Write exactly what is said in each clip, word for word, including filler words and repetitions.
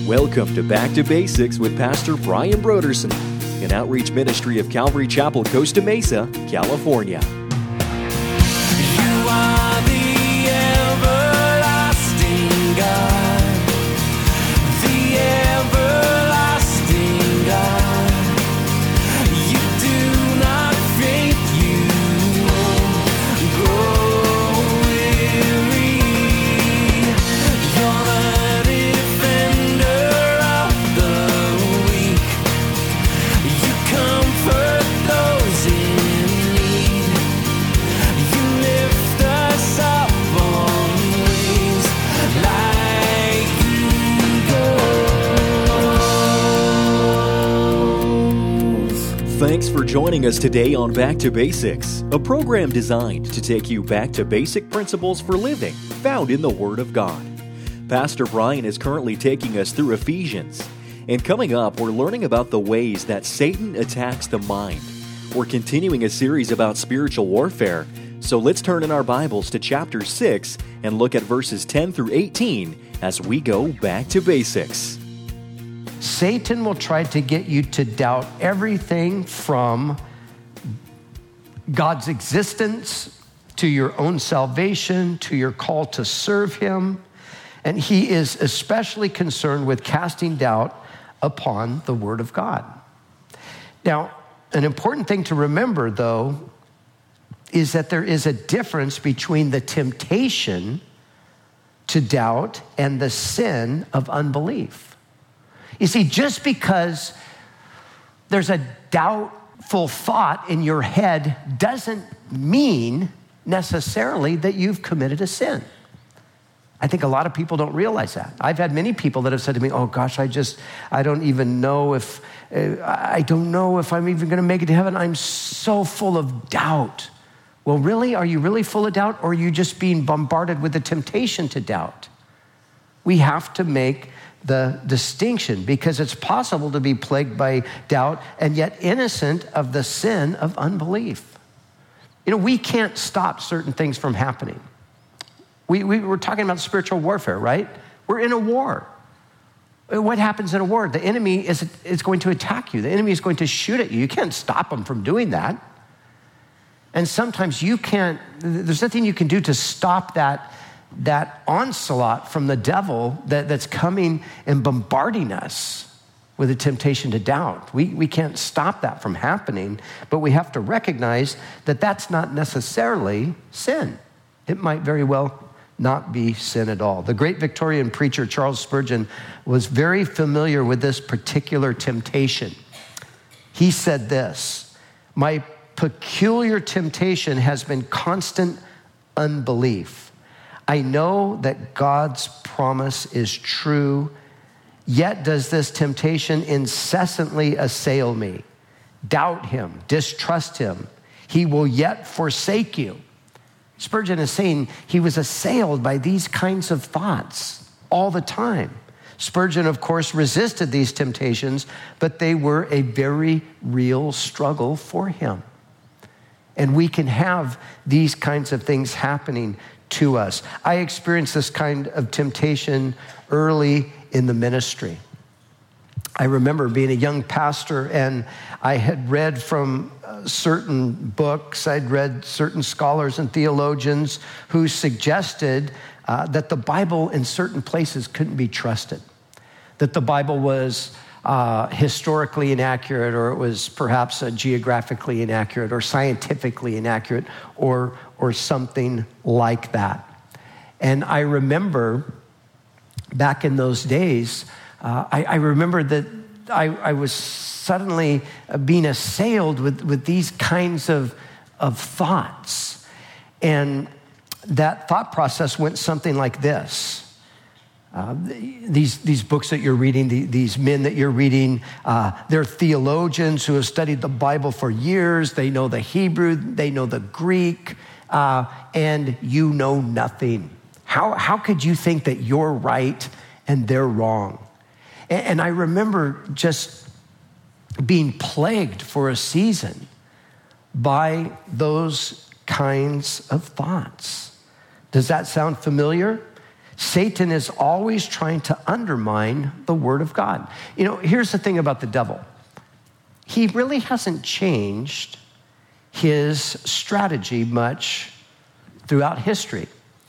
Welcome to Back to Basics with Pastor Brian Broderson, an outreach ministry of Calvary Chapel, Costa Mesa, California. You are the everlasting God, the everlasting God. You do not faint, you won't grow weary. You're the defender of the weak. You comfort those in need. You lift us up on wings like eagles. Thanks for joining us today on Back to Basics, a program designed to take you back to basic principles for living found in the Word of God. Pastor Brian is currently taking us through Ephesians, and coming up, we're learning about the ways that Satan attacks the mind. We're continuing a series about spiritual warfare, so let's turn in our Bibles to chapter six and look at verses ten through eighteen as we go back to basics. Satan will try to get you to doubt everything from God's existence to your own salvation, to your call to serve him. And he is especially concerned with casting doubt upon the Word of God. Now, an important thing to remember, though, is that there is a difference between the temptation to doubt and the sin of unbelief. You see, just because there's a doubtful thought in your head doesn't mean necessarily that you've committed a sin. I think a lot of people don't realize that. I've had many people that have said to me, oh gosh, I just, I don't even know if, uh, I don't know if I'm even gonna make it to heaven. I'm so full of doubt. Well, really, are you really full of doubt, or are you just being bombarded with the temptation to doubt? We have to make the distinction, because it's possible to be plagued by doubt and yet innocent of the sin of unbelief. You know, we can't stop certain things from happening. We, we were talking about spiritual warfare, right? We're in a war. What happens in a war? The enemy is, is going to attack you. The enemy is going to shoot at you. You can't stop him from doing that. And sometimes you can't, there's nothing you can do to stop that, that onslaught from the devil that, that's coming and bombarding us with a temptation to doubt. We, we can't stop that from happening, but we have to recognize that that's not necessarily sin. It might very well not be sin at all. The great Victorian preacher Charles Spurgeon was very familiar with this particular temptation. He said this, "My peculiar temptation has been constant unbelief. I know that God's promise is true, yet does this temptation incessantly assail me. Doubt him, distrust him. He will yet forsake you." Spurgeon is saying he was assailed by these kinds of thoughts all the time. Spurgeon, of course, resisted these temptations, but they were a very real struggle for him. And we can have these kinds of things happening to us. I experienced this kind of temptation early in the ministry. I remember being a young pastor, and I had read from uh, certain books. I'd read certain scholars and theologians who suggested uh, that the Bible in certain places couldn't be trusted, that the Bible was uh, historically inaccurate, or it was perhaps uh, geographically inaccurate, or scientifically inaccurate, or, or something like that. And I remember back in those days, Uh, I, I remember that I, I was suddenly being assailed with, with these kinds of, of thoughts. And that thought process went something like this. Uh, these, these books that you're reading, the, these men that you're reading, uh, they're theologians who have studied the Bible for years. They know the Hebrew, they know the Greek, uh, and you know nothing. How, how could you think that you're right and they're wrong? And I remember just being plagued for a season by those kinds of thoughts. Does that sound familiar? Satan is always trying to undermine the word of God. You know, here's the thing about the devil. He really hasn't changed his strategy much throughout history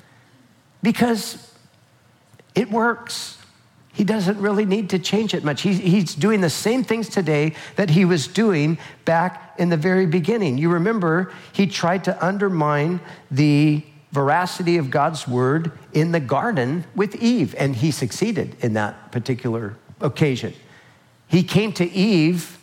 because it works. He doesn't really need to change it much. He's, he's doing the same things today that he was doing back in the very beginning. You remember, he tried to undermine the veracity of God's word in the garden with Eve, and he succeeded in that particular occasion. He came to Eve,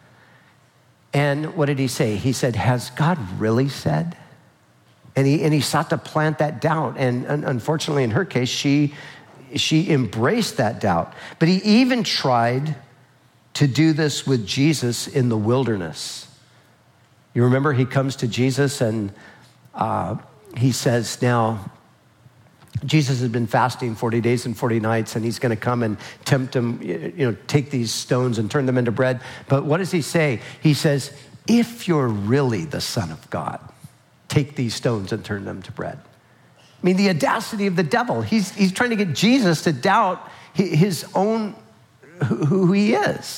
and what did he say? He said, has God really said? And he, and he sought to plant that doubt, and unfortunately in her case, she, she embraced that doubt. But he even tried to do this with Jesus in the wilderness. You remember, he comes to Jesus and uh, he says, now, Jesus has been fasting forty days and forty nights, and he's going to come and tempt him, you know, take these stones and turn them into bread. But what does he say? He says, if you're really the Son of God, take these stones and turn them to bread. I mean, the audacity of the devil. He's, he's trying to get Jesus to doubt his own, who he is.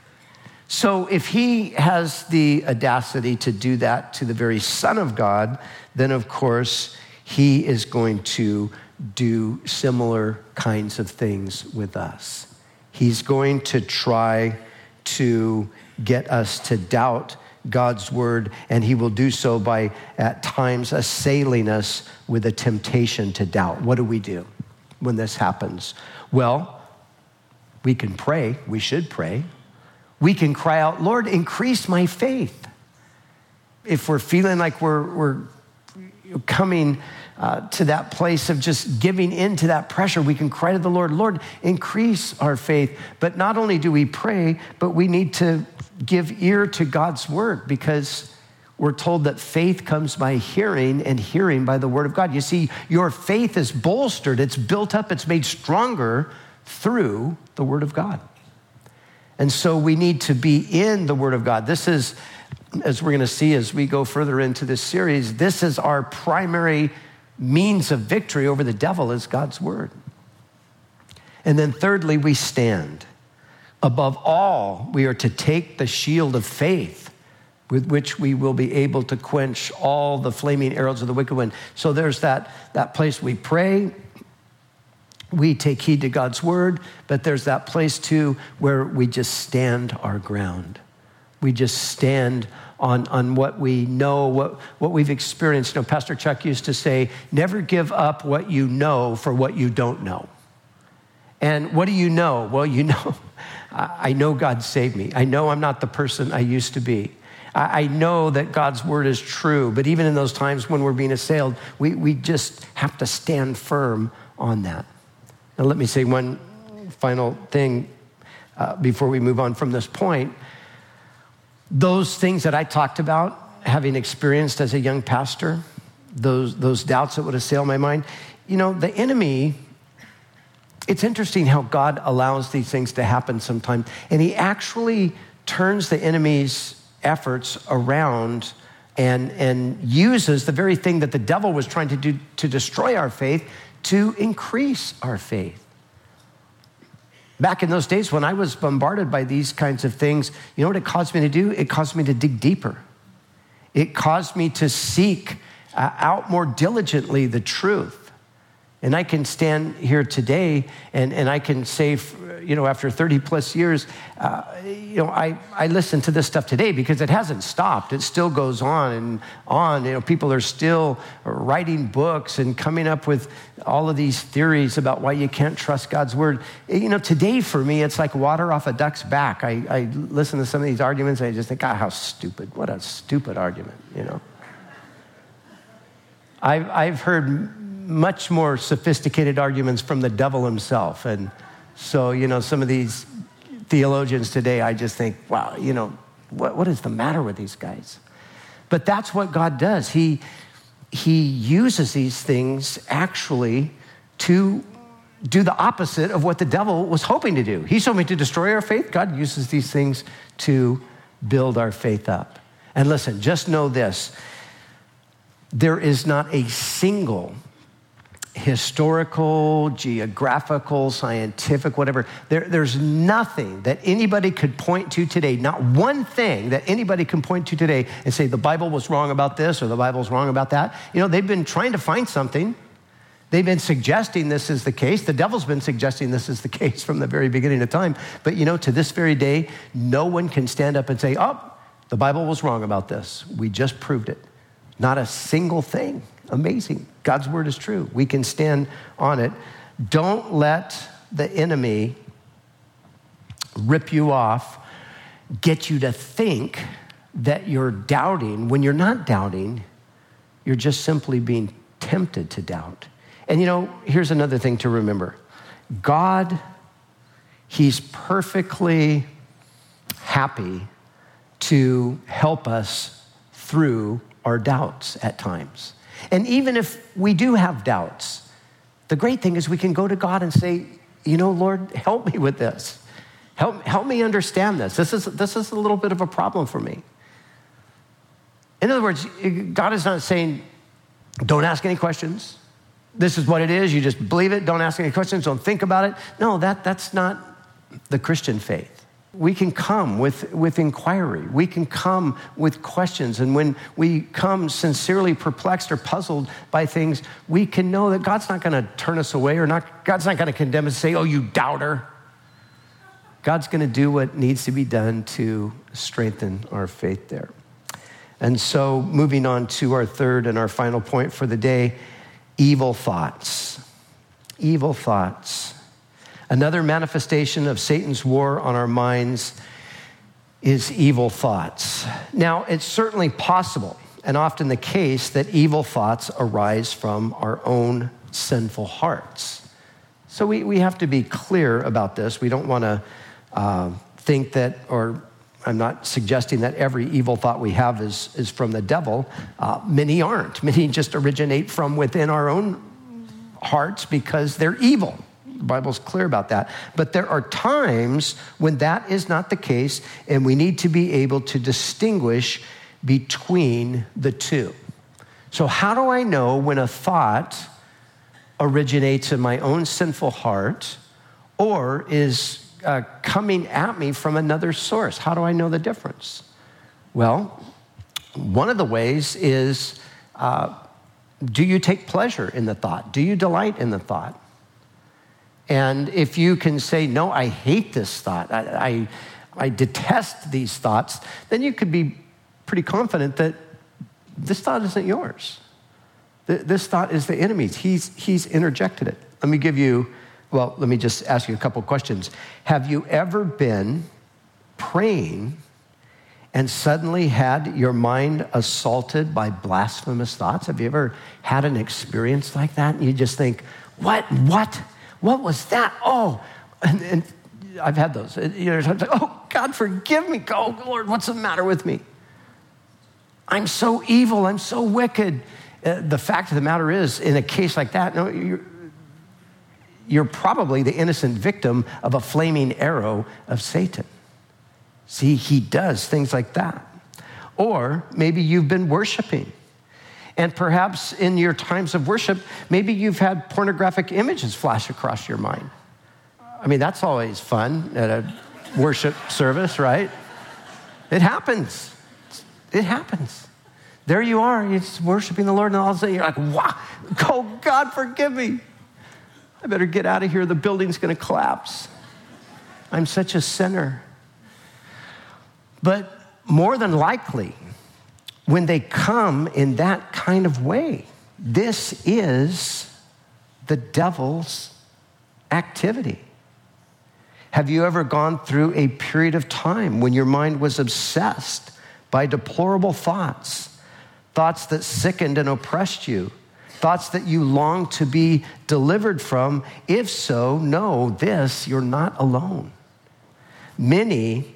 So if he has the audacity to do that to the very Son of God, then of course he is going to do similar kinds of things with us. He's going to try to get us to doubt God's word, and he will do so by at times assailing us with a temptation to doubt. What do we do when this happens? Well, we can pray. We should pray. We can cry out, Lord, increase my faith. If we're feeling like we're, we're coming uh, to that place of just giving in to that pressure, we can cry to the Lord, Lord, increase our faith. But not only do we pray, but we need to give ear to God's word, because we're told that faith comes by hearing, and hearing by the word of God. You see, your faith is bolstered, it's built up, it's made stronger through the word of God. And so we need to be in the word of God. This is, as we're going to see as we go further into this series, this is our primary means of victory over the devil, is God's word. And then thirdly, we stand. Above all, we are to take the shield of faith, with which we will be able to quench all the flaming arrows of the wicked one. So there's that, that place we pray, we take heed to God's word, but there's that place too where we just stand our ground. We just stand on, on what we know, what, what we've experienced. You know, Pastor Chuck used to say, never give up what you know for what you don't know. And what do you know? Well, you know, I know God saved me. I know I'm not the person I used to be. I know that God's word is true, but even in those times when we're being assailed, we, we just have to stand firm on that. Now, let me say one final thing uh, before we move on from this point. Those things that I talked about, having experienced as a young pastor, those, those doubts that would assail my mind, you know, the enemy, it's interesting how God allows these things to happen sometimes, and he actually turns the enemy's efforts around and, and uses the very thing that the devil was trying to do to destroy our faith to increase our faith. Back in those days when I was bombarded by these kinds of things, you know what it caused me to do? It caused me to dig deeper. It caused me to seek uh, out more diligently the truth. And I can stand here today and, and I can say, you know, after thirty plus years, uh, you know, I, I listen to this stuff today because it hasn't stopped. It still goes on and on. You know, people are still writing books and coming up with all of these theories about why you can't trust God's word. You know, today for me, it's like water off a duck's back. I, I listen to some of these arguments and I just think, God, how stupid. What a stupid argument, you know. I've, I've heard much more sophisticated arguments from the devil himself. And so, you know, some of these theologians today, I just think, wow, you know, what, what is the matter with these guys? But that's what God does. He, he uses these things actually to do the opposite of what the devil was hoping to do. He's hoping to destroy our faith. God uses these things to build our faith up. And listen, just know this. There is not a single historical, geographical, scientific, whatever. There, there's nothing that anybody could point to today, not one thing that anybody can point to today and say the Bible was wrong about this or the Bible's wrong about that. You know, they've been trying to find something. They've been suggesting this is the case. The devil's been suggesting this is the case from the very beginning of time. But, you know, to this very day, no one can stand up and say, oh, the Bible was wrong about this. We just proved it. Not a single thing. Amazing. God's word is true. We can stand on it. Don't let the enemy rip you off, get you to think that you're doubting. When you're not doubting, you're just simply being tempted to doubt. And you know, here's another thing to remember. God, he's perfectly happy to help us through our doubts at times. And even if we do have doubts, the great thing is we can go to God and say, you know, Lord, help me with this. Help, help me understand this. This is, this is a little bit of a problem for me. In other words, God is not saying, don't ask any questions. This is what it is. You just believe it. Don't ask any questions. Don't think about it. No, that, that's not the Christian faith. We can come with, with inquiry. We can come with questions. And when we come sincerely perplexed or puzzled by things, we can know that God's not going to turn us away or not. God's not going to condemn us and say, oh, you doubter. God's going to do what needs to be done to strengthen our faith there. And so moving on to our third and our final point for the day, evil thoughts. Evil thoughts. Another manifestation of Satan's war on our minds is evil thoughts. Now, it's certainly possible and often the case that evil thoughts arise from our own sinful hearts. So we, we have to be clear about this. We don't want to uh, think that, or I'm not suggesting that every evil thought we have is, is from the devil. Uh, many aren't. Many just originate from within our own hearts because they're evil. The Bible's clear about that. But there are times when that is not the case, and we need to be able to distinguish between the two. So how do I know when a thought originates in my own sinful heart or is uh, coming at me from another source? How do I know the difference? Well, one of the ways is, uh, do you take pleasure in the thought? Do you delight in the thought? And if you can say, no, I hate this thought, I, I, I detest these thoughts, then you could be pretty confident that this thought isn't yours. This thought is the enemy's. He's, he's interjected it. Let me give you, well, let me just ask you a couple questions. Have you ever been praying and suddenly had your mind assaulted by blasphemous thoughts? Have you ever had an experience like that? And you just think, what, what? What was that? Oh, and, and I've had those. You know, times like, oh, God, forgive me. Oh, Lord, what's the matter with me? I'm so evil. I'm so wicked. Uh, the fact of the matter is, in a case like that, no, you're, you're probably the innocent victim of a flaming arrow of Satan. See, he does things like that. Or maybe you've been worshiping. And perhaps in your times of worship, maybe you've had pornographic images flash across your mind. I mean, that's always fun at a worship service, right? It happens. It happens. There you are, you're just worshiping the Lord, and all of a sudden you're like, wow, oh, God, forgive me. I better get out of here. The building's going to collapse. I'm such a sinner. But more than likely, when they come in that kind of way, this is the devil's activity. Have you ever gone through a period of time when your mind was obsessed by deplorable thoughts, thoughts that sickened and oppressed you, thoughts that you longed to be delivered from? If so, know this, you're not alone. Many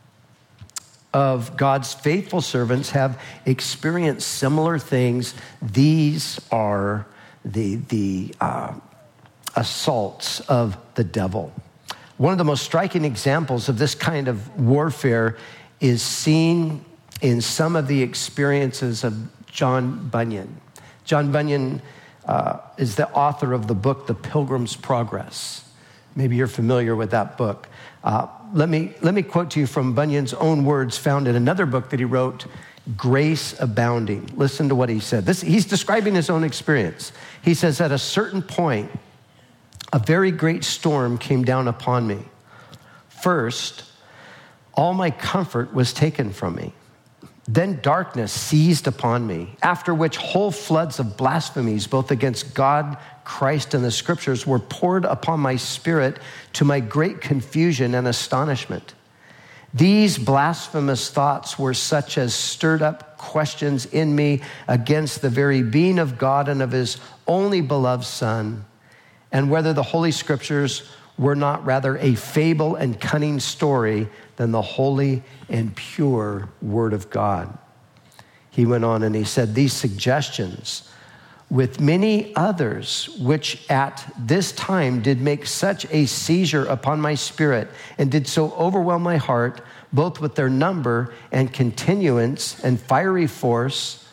of God's faithful servants have experienced similar things. These are the, the uh, assaults of the devil. One of the most striking examples of this kind of warfare is seen in some of the experiences of John Bunyan. John Bunyan uh, is the author of the book, The Pilgrim's Progress. Maybe you're familiar with that book. Uh, let me, let me quote to you from Bunyan's own words found in another book that he wrote, Grace Abounding. Listen to what he said. This, he's describing his own experience. He says, at a certain point, a very great storm came down upon me. First, all my comfort was taken from me. Then darkness seized upon me, after which whole floods of blasphemies, both against God, Christ, and the scriptures, were poured upon my spirit to my great confusion and astonishment. These blasphemous thoughts were such as stirred up questions in me against the very being of God and of his only beloved Son, and whether the Holy Scriptures were not rather a fable and cunning story than the holy and pure Word of God. He went on and he said, these suggestions, with many others, which at this time did make such a seizure upon my spirit and did so overwhelm my heart, both with their number and continuance and fiery force,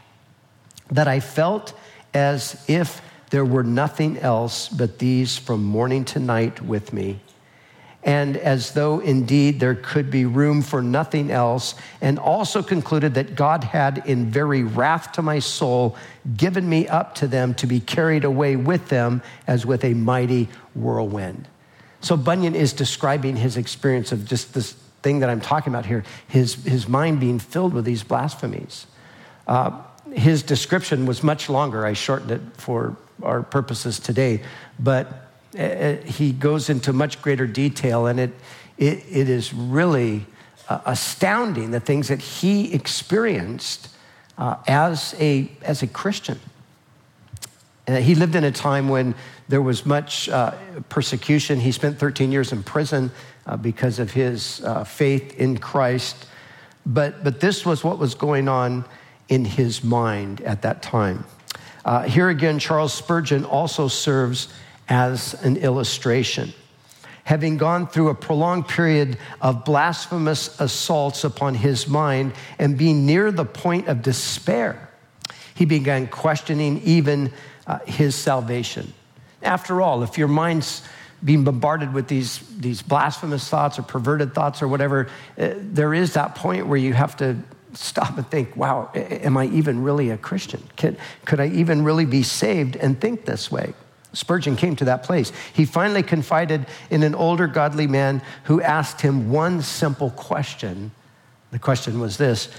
that I felt as if there were nothing else but these from morning to night with me. And as though indeed there could be room for nothing else, and also concluded that God had in very wrath to my soul given me up to them to be carried away with them as with a mighty whirlwind. So Bunyan is describing his experience of just this thing that I'm talking about here, his, his mind being filled with these blasphemies. Uh, his description was much longer. I shortened it for our purposes today, but he goes into much greater detail, and it, it, it is really uh, astounding the things that he experienced uh, as, a, as a Christian. Uh, he lived in a time when there was much uh, persecution. He spent thirteen years in prison uh, because of his uh, faith in Christ. But, but this was what was going on in his mind at that time. Uh, here again, Charles Spurgeon also serves as an illustration. Having gone through a prolonged period of blasphemous assaults upon his mind and being near the point of despair, he began questioning even uh, his salvation. After all, if your mind's being bombarded with these, these blasphemous thoughts or perverted thoughts or whatever, uh, there is that point where you have to stop and think, wow, am I even really a Christian? Could, could I even really be saved and think this way? Spurgeon came to that place. He finally confided in an older godly man who asked him one simple question. The question was this: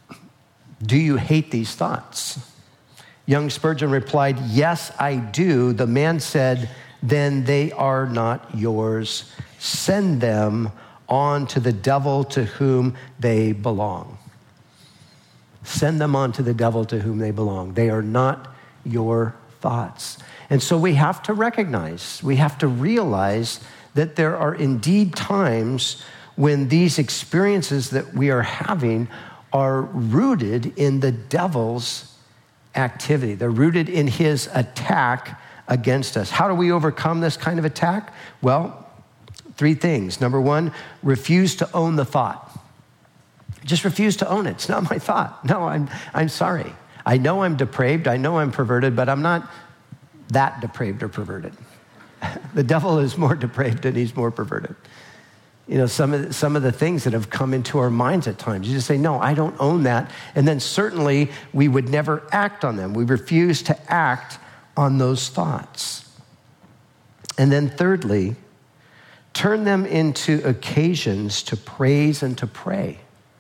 do you hate these thoughts? Young Spurgeon replied, yes, I do. The man said, then they are not yours. Send them on to the devil to whom they belong. Send them on to the devil to whom they belong. They are not your thoughts. And so we have to recognize, we have to realize that there are indeed times when these experiences that we are having are rooted in the devil's activity. They're rooted in his attack against us. How do we overcome this kind of attack? Well, three things. Number one, refuse to own the thought. Just refuse to own it. It's not my thought. No, I'm, I'm sorry. I know I'm depraved. I know I'm perverted, but I'm not that depraved or perverted. The devil is more depraved and he's more perverted. You know, some of the, some of the things that have come into our minds at times, you just say, no, I don't own that. And then certainly we would never act on them. We refuse to act on those thoughts. And then thirdly, turn them into occasions to praise and to pray.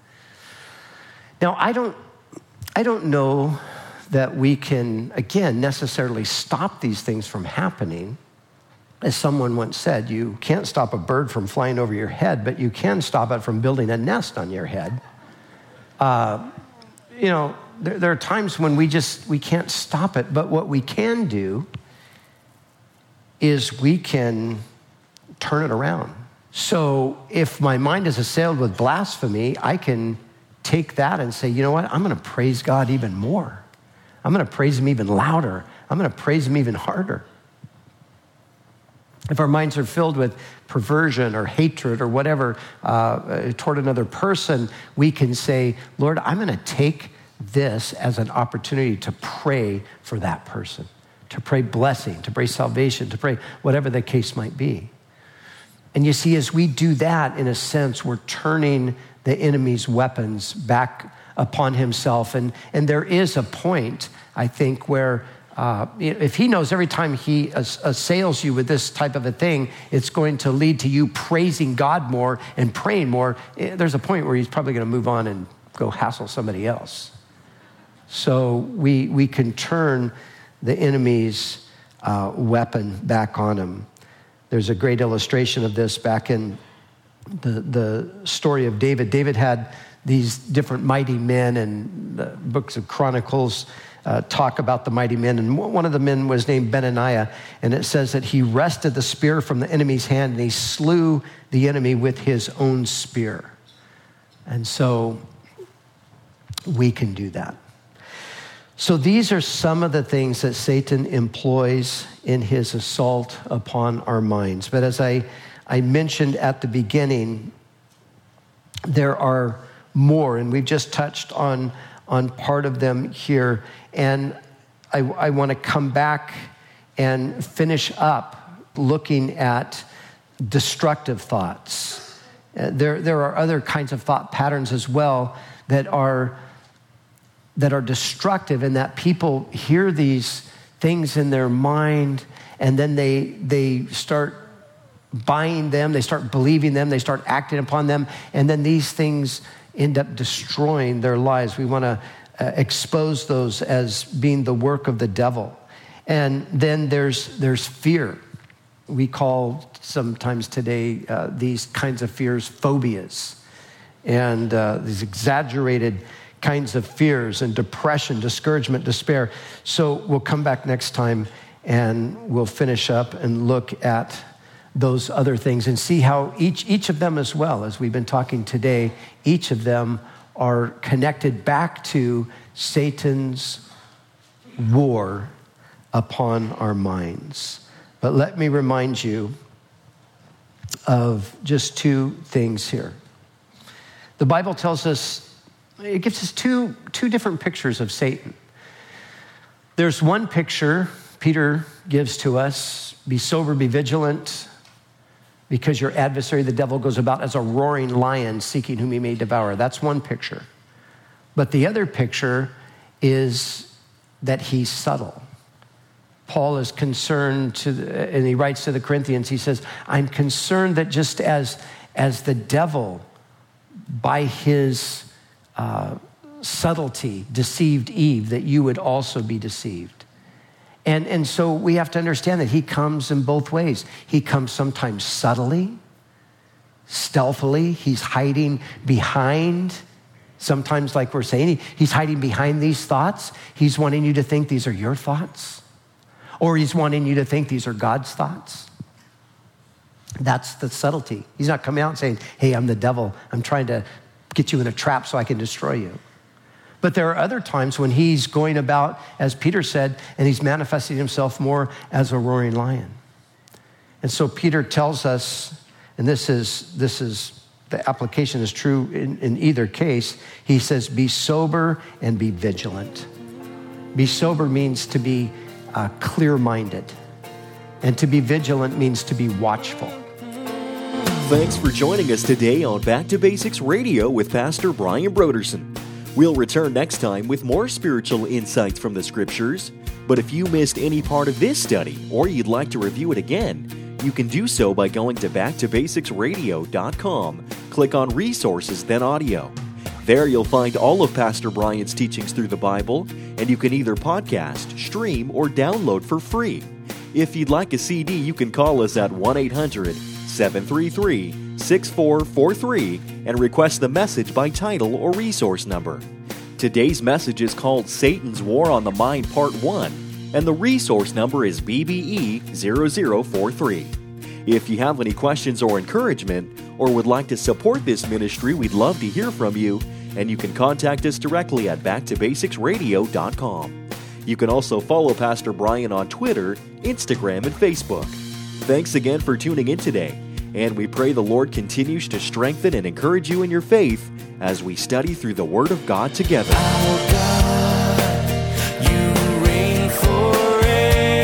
Now, I don't, I don't know that we can, again, necessarily stop these things from happening. As someone once said, you can't stop a bird from flying over your head, but you can stop it from building a nest on your head. Uh, you know, there, there are times when we just, we can't stop it, but what we can do is we can turn it around. So if my mind is assailed with blasphemy, I can take that and say, you know what, I'm going to praise God even more. I'm going to praise him even louder. I'm going to praise him even harder. If our minds are filled with perversion or hatred or whatever uh, toward another person, we can say, Lord, I'm going to take this as an opportunity to pray for that person, to pray blessing, to pray salvation, to pray whatever the case might be. And you see, as we do that, in a sense, we're turning the enemy's weapons back upon himself. And, and there is a point, I think, where uh, if he knows every time he assails you with this type of a thing, it's going to lead to you praising God more and praying more, there's a point where he's probably going to move on and go hassle somebody else. So we, we can turn the enemy's uh, weapon back on him. There's a great illustration of this back in the, the story of David. David had these different mighty men, and the books of Chronicles uh, talk about the mighty men. And one of the men was named Benaiah, and it says that he wrested the spear from the enemy's hand, and he slew the enemy with his own spear. And so we can do that. So these are some of the things that Satan employs in his assault upon our minds. But as I, I mentioned at the beginning, there are more, and we've just touched on, on part of them here. And I, I want to come back and finish up looking at destructive thoughts. Uh, there, there are other kinds of thought patterns as well that are that are destructive, in that people hear these things in their mind and then they they start buying them, they start believing them, they start acting upon them, and then these things end up destroying their lives. We want to uh, expose those as being the work of the devil. And then there's there's fear. We call sometimes today uh, these kinds of fears phobias, and uh, these exaggerated kinds of fears and depression, discouragement, despair. So we'll come back next time and we'll finish up and look at those other things and see how each, each of them, as well as we've been talking today, each of them are connected back to Satan's war upon our minds. But let me remind you of just two things here. The Bible tells us, it gives us two, two different pictures of Satan. There's one picture Peter gives to us: be sober, be vigilant, because your adversary, the devil, goes about as a roaring lion seeking whom he may devour. That's one picture. But the other picture is that he's subtle. Paul is concerned, to the, and he writes to the Corinthians, he says, I'm concerned that just as, as the devil, by his Uh, subtlety, deceived Eve, that you would also be deceived. And, and so we have to understand that he comes in both ways. He comes sometimes subtly, stealthily. He's hiding behind, sometimes like we're saying, he, he's hiding behind these thoughts. He's wanting you to think these are your thoughts, or he's wanting you to think these are God's thoughts. That's the subtlety. He's not coming out and saying, hey, I'm the devil. I'm trying to get you in a trap so I can destroy you. But there are other times when he's going about, as Peter said, and he's manifesting himself more as a roaring lion. And so Peter tells us, and this is this is the application is true in, in either case. He says, be sober and be vigilant. Be sober means to be uh, clear-minded, and to be vigilant means to be watchful. Thanks for joining us today on Back to Basics Radio with Pastor Brian Brodersen. We'll return next time with more spiritual insights from the Scriptures. But if you missed any part of this study, or you'd like to review it again, you can do so by going to back to basics radio dot com. Click on Resources, then Audio. There you'll find all of Pastor Brian's teachings through the Bible, and you can either podcast, stream, or download for free. If you'd like a C D, you can call us at one eight hundred seven three three six four four three and request the message by title or resource number. Today's message is called Satan's War on the Mind Part one, and the resource number is B B E zero zero four three. If you have any questions or encouragement, or would like to support this ministry, we'd love to hear from you, and you can contact us directly at back to basics radio dot com. You can also follow Pastor Brian on Twitter, Instagram, and Facebook. Thanks again for tuning in today, and we pray the Lord continues to strengthen and encourage you in your faith as we study through the Word of God together. Our God, you reign forever.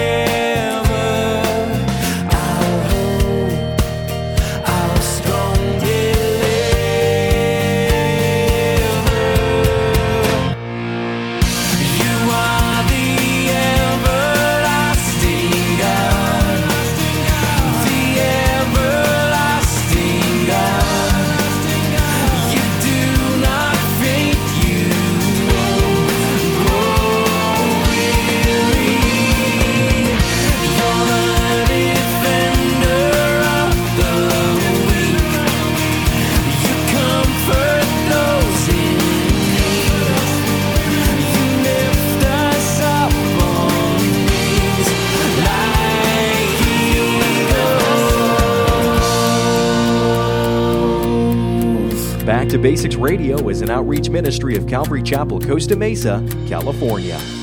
Back to Basics Radio is an outreach ministry of Calvary Chapel, Costa Mesa, California.